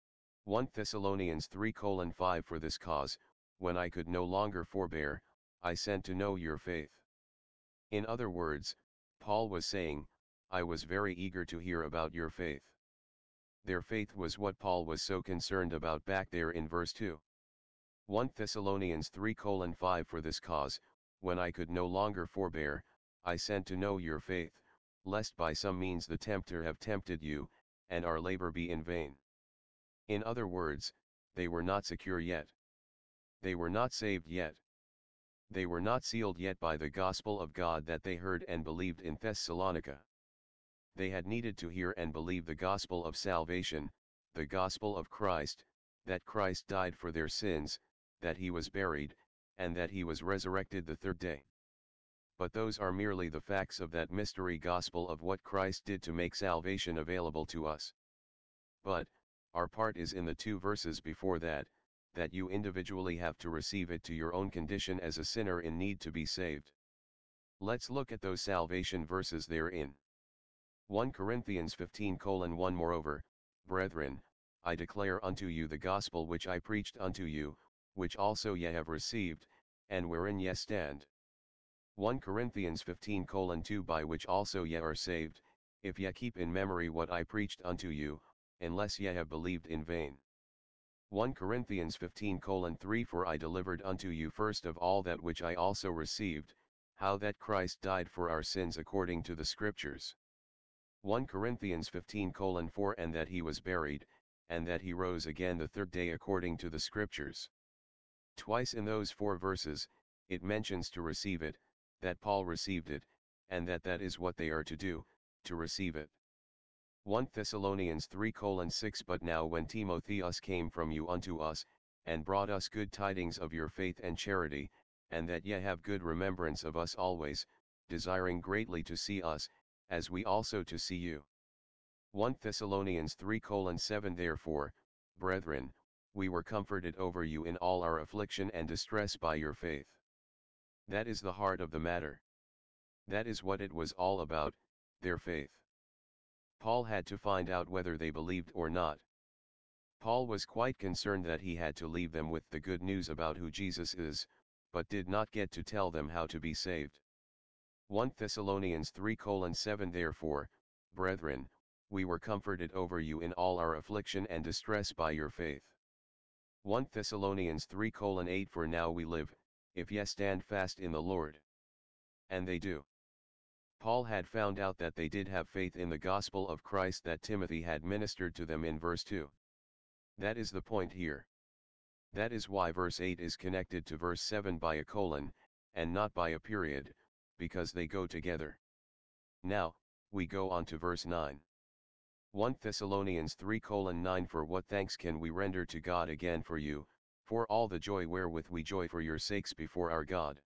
[SPEAKER 1] 1 Thessalonians 3:5 For this cause, when I could no longer forbear, I sent to know your faith. In other words, Paul was saying, I was very eager to hear about your faith. Their faith was what Paul was so concerned about back there in verse 2. 1 Thessalonians 3:5 For this cause, when I could no longer forbear, I sent to know your faith, lest by some means the tempter have tempted you, and our labor be in vain. In other words, they were not secure yet. They were not saved yet. They were not sealed yet by the gospel of God that they heard and believed in Thessalonica. They had needed to hear and believe the gospel of salvation, the gospel of Christ, that Christ died for their sins, that he was buried, and that he was resurrected the third day. But those are merely the facts of that mystery gospel of what Christ did to make salvation available to us. But, our part is in the 2 verses before that, that you individually have to receive it to your own condition as a sinner in need to be saved. Let's look at those salvation verses therein. 1 Corinthians 15:1 Moreover, brethren, I declare unto you the gospel which I preached unto you, which also ye have received, and wherein ye stand. 1 Corinthians 15:2 By which also ye are saved, if ye keep in memory what I preached unto you, unless ye have believed in vain. 1 Corinthians 15:3 For I delivered unto you first of all that which I also received, how that Christ died for our sins according to the Scriptures. 1 Corinthians 15:4 And that he was buried, and that he rose again the third day according to the Scriptures. Twice in those 4 verses, it mentions to receive it, that Paul received it, and that is what they are to do, to receive it. 1 Thessalonians 3:6 But now when Timotheus came from you unto us, and brought us good tidings of your faith and charity, and that ye have good remembrance of us always, desiring greatly to see us, as we also to see you. 1 Thessalonians 3:7 Therefore, brethren, we were comforted over you in all our affliction and distress by your faith. That is the heart of the matter. That is what it was all about, their faith. Paul had to find out whether they believed or not. Paul was quite concerned that he had to leave them with the good news about who Jesus is, but did not get to tell them how to be saved. 1 Thessalonians 3:7 Therefore, brethren, we were comforted over you in all our affliction and distress by your faith. 1 Thessalonians 3:8 For now we live, if ye stand fast in the Lord. And they do. Paul had found out that they did have faith in the gospel of Christ that Timothy had ministered to them in verse 2. That is the point here. That is why verse 8 is connected to verse 7 by a colon, and not by a period, because they go together. Now, we go on to verse 9. 1 Thessalonians 3:9 For what thanks can we render to God again for you, for all the joy wherewith we joy for your sakes before our God.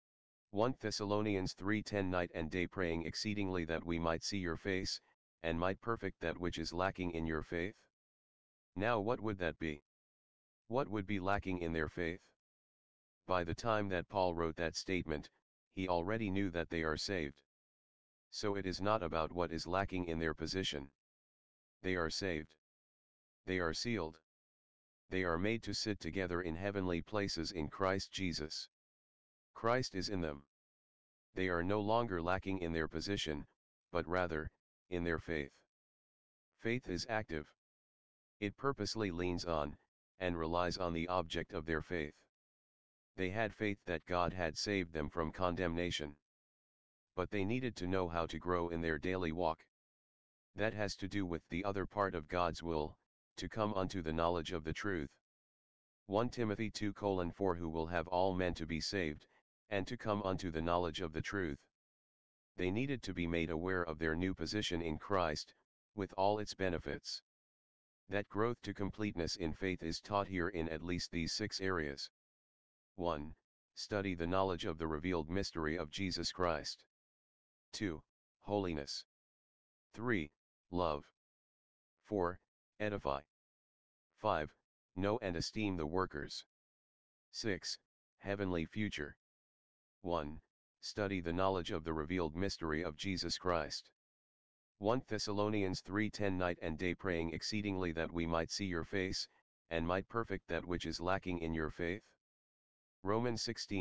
[SPEAKER 1] 1 Thessalonians 3:10 Night and day praying exceedingly that we might see your face, and might perfect that which is lacking in your faith. Now what would that be? What would be lacking in their faith? By the time that Paul wrote that statement, he already knew that they are saved. So it is not about what is lacking in their position. They are saved. They are sealed. They are made to sit together in heavenly places in Christ Jesus. Christ is in them. They are no longer lacking in their position, but rather, in their faith. Faith is active. It purposely leans on, and relies on the object of their faith. They had faith that God had saved them from condemnation. But they needed to know how to grow in their daily walk. That has to do with the other part of God's will, to come unto the knowledge of the truth. 1 Timothy 2:4 Who will have all men to be saved, and to come unto the knowledge of the truth. They needed to be made aware of their new position in Christ, with all its benefits. That growth to completeness in faith is taught here in at least these 6 areas. 1. Study the knowledge of the revealed mystery of Jesus Christ. 2. Holiness. 3. Love. 4. Edify. 5. Know and esteem the workers. 6. Heavenly future. 1. Study the knowledge of the revealed mystery of Jesus Christ. 1 Thessalonians 3:10 Night and day praying exceedingly that we might see your face, and might perfect that which is lacking in your faith. Romans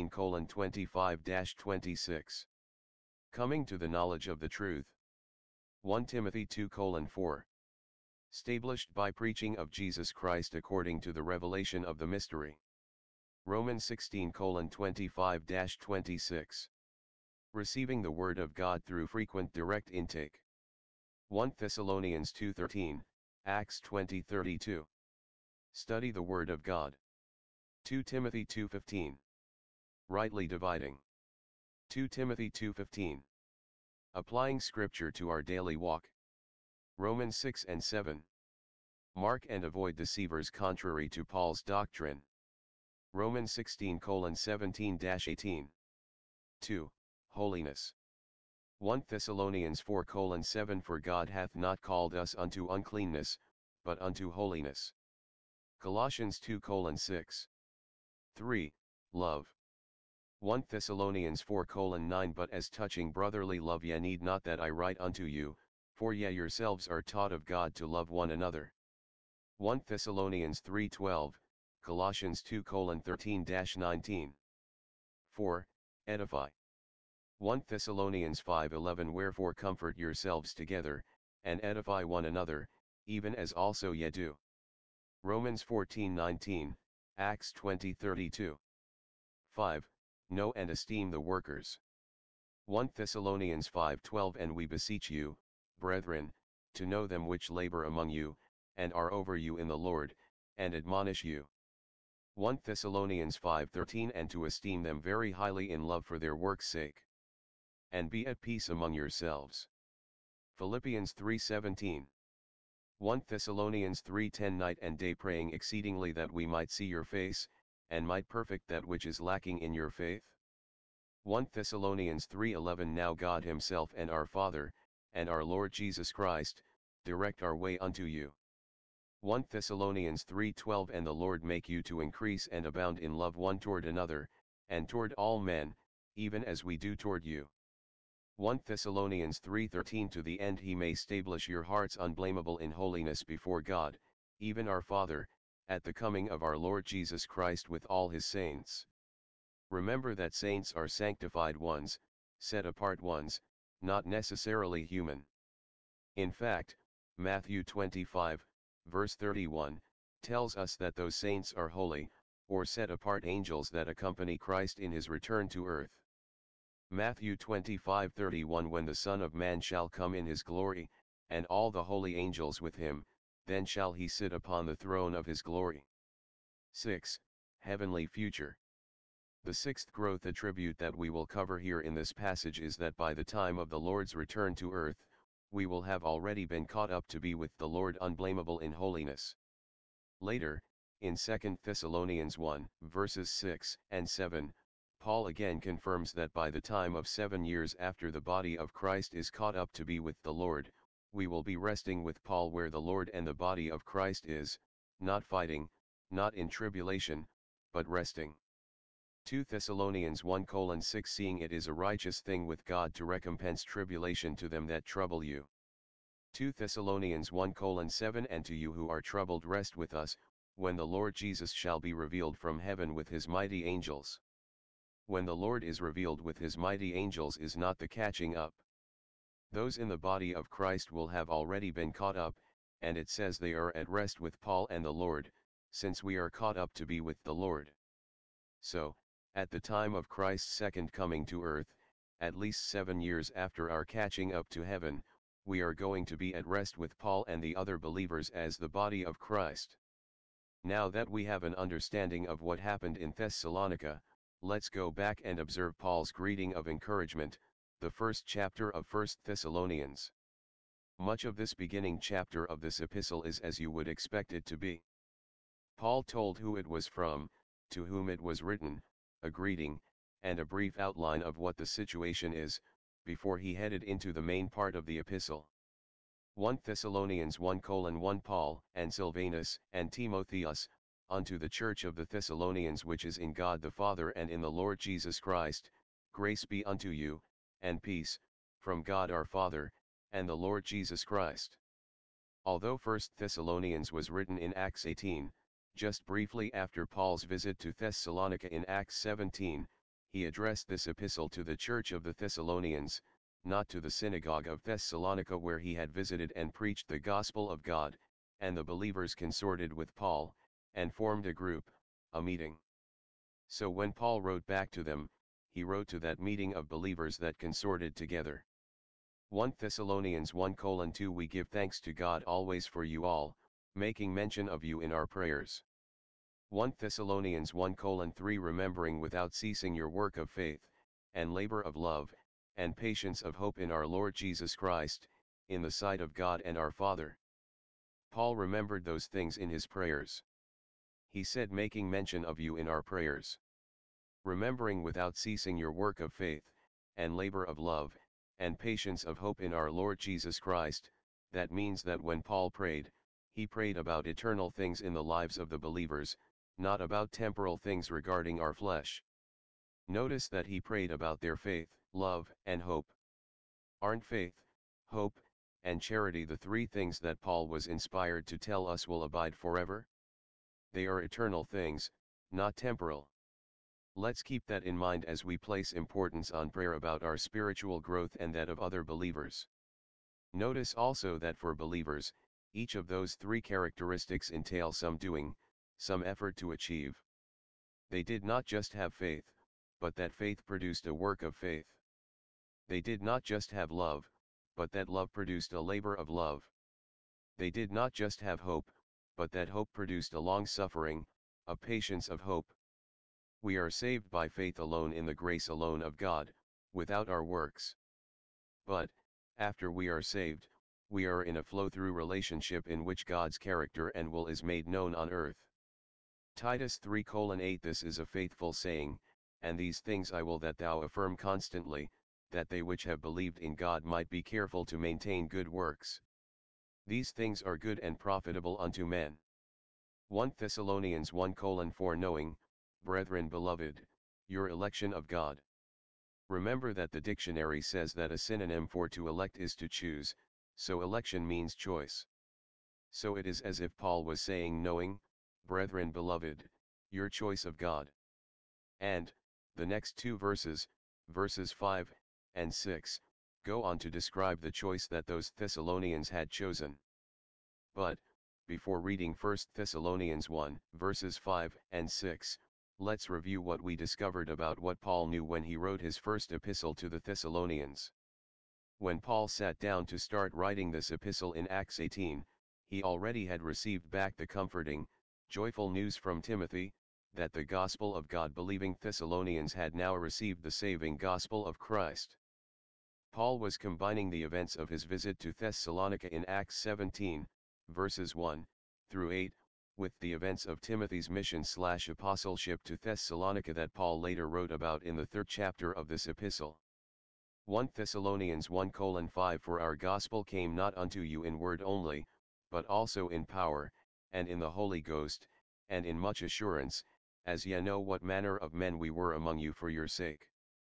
[SPEAKER 1] 16:25-26. Coming to the knowledge of the truth. 1 Timothy 2:4. Stablished by preaching of Jesus Christ according to the revelation of the mystery. Romans 16:25-26. Receiving the word of God through frequent direct intake. 1 Thessalonians 2:13, Acts 20:32. Study the word of God. 2 Timothy 2:15. Rightly dividing. 2 Timothy 2:15. Applying scripture to our daily walk. Romans 6:7. Mark and avoid deceivers contrary to Paul's doctrine. Romans 16:17-18. 2. Holiness. 1 Thessalonians 4:7 For God hath not called us unto uncleanness, but unto holiness. Colossians 2:6. 3. Love. 1 Thessalonians 4:9 But as touching brotherly love ye need not that I write unto you, for ye yourselves are taught of God to love one another. 1 Thessalonians 3:12, Colossians 2:13-19. 4. Edify. 1 Thessalonians 5:11 Wherefore comfort yourselves together, and edify one another, even as also ye do. Romans 14:19, Acts 20:32. 5. Know and esteem the workers. 1 Thessalonians 5:12 And we beseech you, brethren, to know them which labor among you, and are over you in the Lord, and admonish you. 1 Thessalonians 5:13 And to esteem them very highly in love for their work's sake. And be at peace among yourselves. Philippians 3:17. 1 Thessalonians 3:10 Night and day praying exceedingly that we might see your face, and might perfect that which is lacking in your faith. 1 Thessalonians 3:11 Now God himself and our Father, and our Lord Jesus Christ, direct our way unto you. 1 Thessalonians 3:12 And the Lord make you to increase and abound in love one toward another, and toward all men, even as we do toward you. 1 Thessalonians 3:13 To the end he may stablish your hearts unblameable in holiness before God, even our Father, at the coming of our Lord Jesus Christ with all his saints. Remember that saints are sanctified ones, set apart ones, not necessarily human. In fact, Matthew 25, verse 31, tells us that those saints are holy, or set apart angels that accompany Christ in his return to earth. Matthew 25:31 When the Son of Man shall come in his glory, and all the holy angels with him, then shall he sit upon the throne of his glory. 6. Heavenly future. The sixth growth attribute that we will cover here in this passage is that by the time of the Lord's return to earth, we will have already been caught up to be with the Lord unblameable in holiness. Later, in 2 Thessalonians 1, verses 6 and 7, Paul again confirms that by the time of 7 years after the body of Christ is caught up to be with the Lord, we will be resting with Paul where the Lord and the body of Christ is, not fighting, not in tribulation, but resting. 2 Thessalonians 1:6 Seeing it is a righteous thing with God to recompense tribulation to them that trouble you. 2 Thessalonians 1:7 And to you who are troubled rest with us, when the Lord Jesus shall be revealed from heaven with his mighty angels. When the Lord is revealed with his mighty angels is not the catching up. Those in the body of Christ will have already been caught up, and it says they are at rest with Paul and the Lord, since we are caught up to be with the Lord. So, At the time of Christ's second coming to earth, at least 7 years after our catching up to heaven, we are going to be at rest with Paul and the other believers as the body of Christ. Now that we have an understanding of what happened in Thessalonica, let's go back and observe Paul's greeting of encouragement, the first chapter of 1 Thessalonians. Much of this beginning chapter of this epistle is as you would expect it to be. Paul told who it was from, to whom it was written, a greeting, and a brief outline of what the situation is, before he headed into the main part of the epistle. 1 Thessalonians 1:1 Paul, and Silvanus, and Timotheus, unto the church of the Thessalonians which is in God the Father and in the Lord Jesus Christ, grace be unto you, and peace, from God our Father, and the Lord Jesus Christ. Although 1 Thessalonians was written in Acts 18, just briefly after Paul's visit to Thessalonica in Acts 17, he addressed this epistle to the church of the Thessalonians, not to the synagogue of Thessalonica where he had visited and preached the gospel of God, and the believers consorted with Paul, and formed a group, a meeting. So when Paul wrote back to them, he wrote to that meeting of believers that consorted together. 1 Thessalonians 1:2 We give thanks to God always for you all, making mention of you in our prayers. 1 Thessalonians 1:3 Remembering without ceasing your work of faith, and labor of love, and patience of hope in our Lord Jesus Christ, in the sight of God and our Father. Paul remembered those things in his prayers. He said making mention of you in our prayers. Remembering without ceasing your work of faith, and labor of love, and patience of hope in our Lord Jesus Christ, that means that when Paul prayed, he prayed about eternal things in the lives of the believers, not about temporal things regarding our flesh. Notice that he prayed about their faith, love, and hope. Aren't faith, hope, and charity the three things that Paul was inspired to tell us will abide forever? They are eternal things, not temporal. Let's keep that in mind as we place importance on prayer about our spiritual growth and that of other believers. Notice also that for believers, each of those three characteristics entail some doing, some effort to achieve. They did not just have faith, but that faith produced a work of faith. They did not just have love, but that love produced a labor of love. They did not just have hope, but that hope produced a long-suffering, a patience of hope. We are saved by faith alone in the grace alone of God, without our works. But, after we are saved, we are in a flow-through relationship in which God's character and will is made known on earth. Titus 3:8 This is a faithful saying, and these things I will that thou affirm constantly, that they which have believed in God might be careful to maintain good works. These things are good and profitable unto men. 1 Thessalonians 1:4 Knowing, brethren beloved, your election of God. Remember that the dictionary says that a synonym for to elect is to choose, so election means choice. So it is as if Paul was saying knowing, brethren beloved, your choice of God. And, the next two verses, verses 5 and 6, go on to describe the choice that those Thessalonians had chosen. But, before reading 1 Thessalonians 1, verses 5 and 6, let's review what we discovered about what Paul knew when he wrote his first epistle to the Thessalonians. When Paul sat down to start writing this epistle in Acts 18, he already had received back the comforting, joyful news from Timothy, that the gospel of God-believing Thessalonians had now received the saving gospel of Christ. Paul was combining the events of his visit to Thessalonica in Acts 17, verses 1 through 8, with the events of Timothy's mission/apostleship to Thessalonica that Paul later wrote about in the third chapter of this epistle. 1 Thessalonians 1:5 For our gospel came not unto you in word only, but also in power, and in the Holy Ghost, and in much assurance, as ye know what manner of men we were among you for your sake.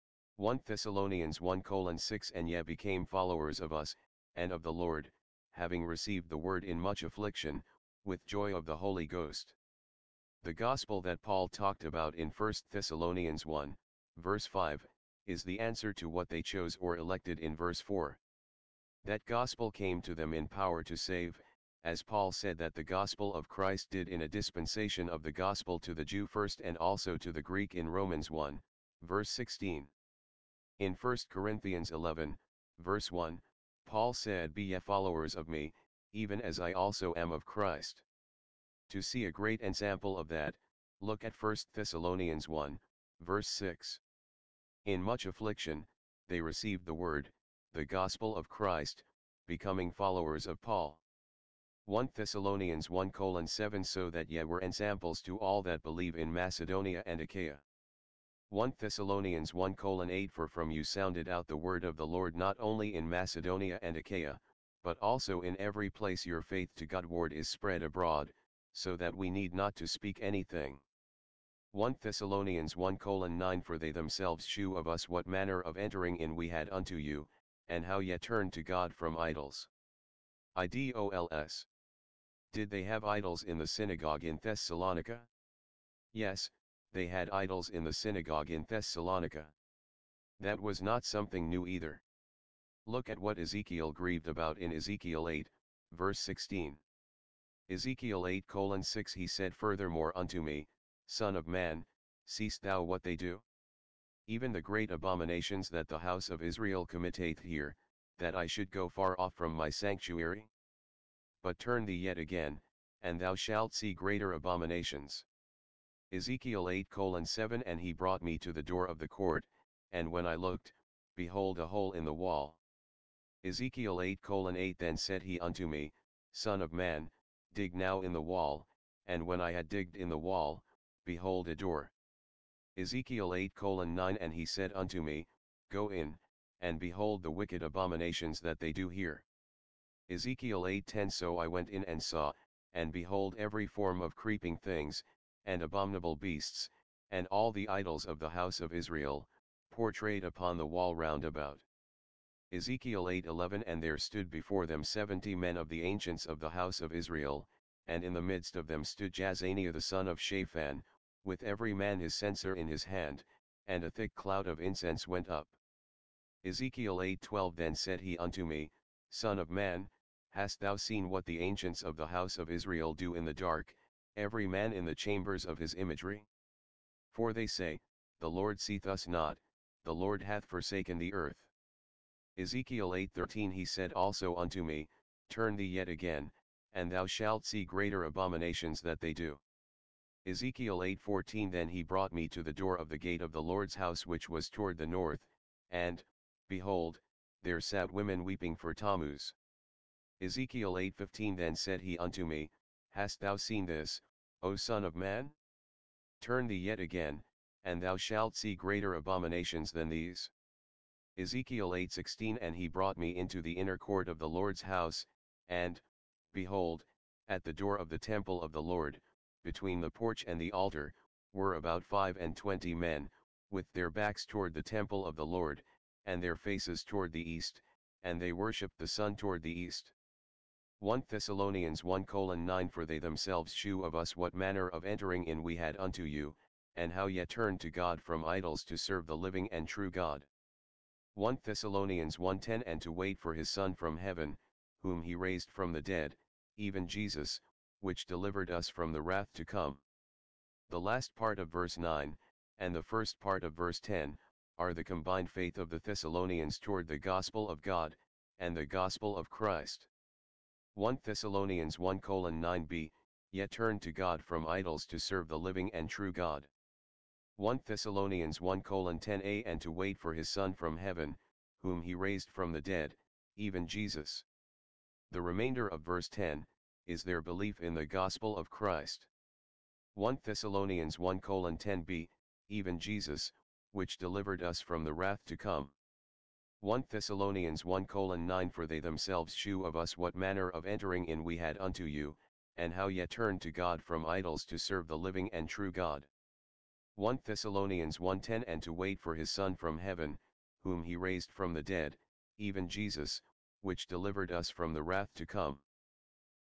[SPEAKER 1] 1 Thessalonians 1:6 And ye became followers of us, and of the Lord, having received the word in much affliction, with joy of the Holy Ghost. The gospel that Paul talked about in 1 Thessalonians 1, verse 5, is the answer to what they chose or elected in verse 4. That gospel came to them in power to save, as Paul said that the gospel of Christ did in a dispensation of the gospel to the Jew first and also to the Greek in Romans 1, verse 16. In 1 Corinthians 11, verse 1, Paul said, "Be ye followers of me, even as I also am of Christ." To see a great ensample of that, look at 1 Thessalonians 1, verse 6. In much affliction, they received the word, the gospel of Christ, becoming followers of Paul. 1 Thessalonians 1:7 So that ye were ensamples to all that believe in Macedonia and Achaia. 1 Thessalonians 1:8 For from you sounded out the word of the Lord not only in Macedonia and Achaia, but also in every place your faith to Godward is spread abroad, so that we need not to speak anything. 1 Thessalonians 1:9 For they themselves shew of us what manner of entering in we had unto you, and how ye turned to God from idols. Idols. Did they have idols in the synagogue in Thessalonica? Yes, they had idols in the synagogue in Thessalonica. That was not something new either. Look at what Ezekiel grieved about in Ezekiel 8, verse 16. Ezekiel 8:6 He said furthermore unto me, Son of man, seest thou what they do? Even the great abominations that the house of Israel committeth here, that I should go far off from my sanctuary? But turn thee yet again, and thou shalt see greater abominations. Ezekiel 8:7 And he brought me to the door of the court, and when I looked, behold a hole in the wall. Ezekiel 8:8 Then said he unto me, Son of man, dig now in the wall, and when I had digged in the wall, behold a door. Ezekiel 8:9 And he said unto me, Go in, and behold the wicked abominations that they do here. Ezekiel 8:10 So I went in and saw, and behold every form of creeping things, and abominable beasts, and all the idols of the house of Israel, portrayed upon the wall round about. Ezekiel 8:11 And there stood before them 70 men of the ancients of the house of Israel, and in the midst of them stood Jaazaniah the son of Shaphan, with every man his censer in his hand, and a thick cloud of incense went up. Ezekiel 8:12 Then said he unto me, Son of man, hast thou seen what the ancients of the house of Israel do in the dark, every man in the chambers of his imagery? For they say, The Lord seeth us not, the Lord hath forsaken the earth. Ezekiel 8:13 He said also unto me, Turn thee yet again, and thou shalt see greater abominations that they do. Ezekiel 8:14 Then he brought me to the door of the gate of the Lord's house which was toward the north, and, behold, there sat women weeping for Tammuz. Ezekiel 8:15 Then said he unto me, Hast thou seen this, O son of man? Turn thee yet again, and thou shalt see greater abominations than these. Ezekiel 8:16 And he brought me into the inner court of the Lord's house, and, behold, at the door of the temple of the Lord, between the porch and the altar, were about 25 men, with their backs toward the temple of the Lord, and their faces toward the east, and they worshipped the sun toward the east. 1 Thessalonians 1:9 For they themselves shew of us what manner of entering in we had unto you, and how ye turned to God from idols to serve the living and true God. 1 Thessalonians 1:10 And to wait for his Son from heaven, whom he raised from the dead, even Jesus, which delivered us from the wrath to come. The last part of verse 9, and the first part of verse 10, are the combined faith of the Thessalonians toward the gospel of God, and the gospel of Christ. 1 Thessalonians 1:9b, Yet turn to God from idols to serve the living and true God. 1 Thessalonians 1:10a And to wait for his Son from heaven, whom he raised from the dead, even Jesus. The remainder of verse 10, is their belief in the gospel of Christ. 1 Thessalonians 1:10b, Even Jesus, which delivered us from the wrath to come. 1 Thessalonians 1:9 For they themselves shew of us what manner of entering in we had unto you, and how ye turned to God from idols to serve the living and true God. 1 Thessalonians 1:10 And to wait for his Son from heaven, whom he raised from the dead, even Jesus, which delivered us from the wrath to come.